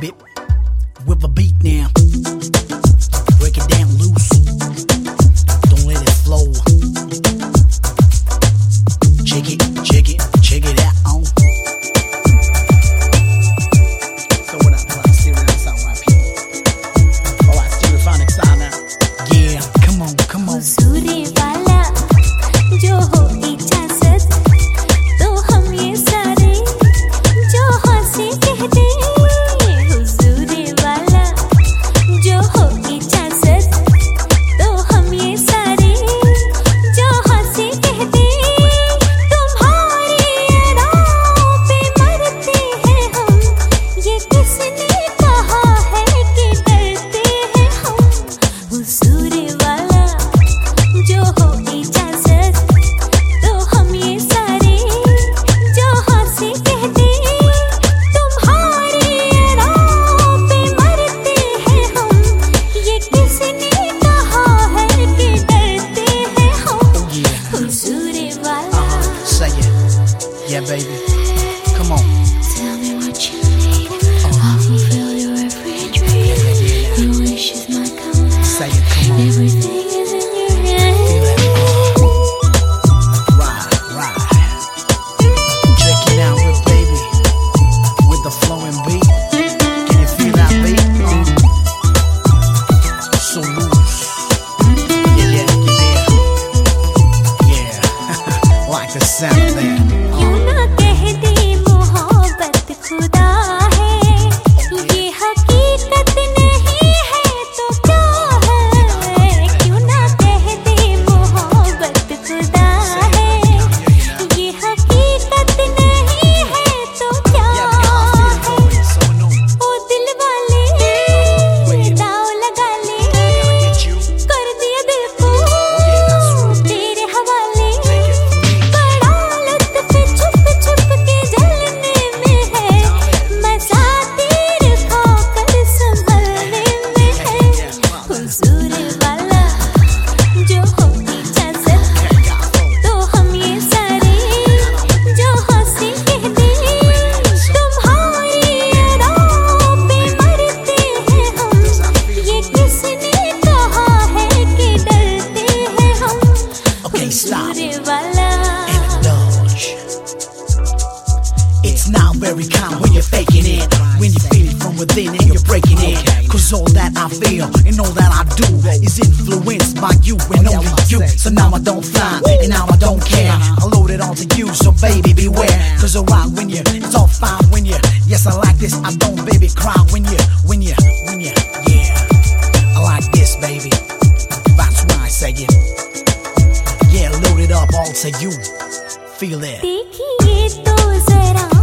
baby, with a beat now. Break it down loose, don't let it flow. Check it out on. So what up, like stereo sound right people? Alright, stereophonic sound now. Yeah, come on. हुजूरे वाला जो हो इजाजत तो हम ये सारे जो हंसी कह दे हुजूरे वाला जो हो इजाजत तो हम ये सारे जो हंसी कह दे तुम्हारी अदाओं पे मरते हैं हम ये किसने कहा है कि डरते हैं हम हुजूरे वाला जो हो इजाजत तो हम ये सारे जो हंसी कह दे तुम्हारी अदाओं पे मरते हैं हम ये किसने कहा है कि डरते हैं हम हुजूरे वाला Say it, yeah baby, come on. Tell me what you need I'll fulfill your every dream Your wish is my command Say it, come on. Everything is in your hands Feel it. Ride. Check it out with baby, with the flowing beat. Can you feel that beat? So loose. Yeah. Like the sound of that. क्यों ना कह दे मोहब्बत खुदा है ये हकीकत नहीं है तो क्या है क्यों ना कह दे मोहब्बत खुदा है ये हकीकत नहीं है तो क्या है ओ दिल वाले दाव लगा ले कर दिया दिल को तेरे हवाले बड़ा लुत्फ छुप के जलने में है मजा तीर खाकर संभलने में है हुजूरे वाला जो हो इजाजत तो हम ये सारे जो हंसी कह दे तुम्हारी अदाओं पे मरते हैं हम ये किसने कहा है कि डरते हैं हम Okay, stop. हुजूरे वाला Indulge. It's not very common when you're faking it, when you feel it from within and you're breaking it. Cause all that I feel and all that I do is influenced by you and only you. So now I don't fly and now I don't care. I load it all to you, so baby beware. Cause alright when you, it's all fine when you, yes I like this, I don't baby cry when you, yeah. I like this baby, that's why I say it. Yeah, load it up all to you, feel it. देखिए तो जरा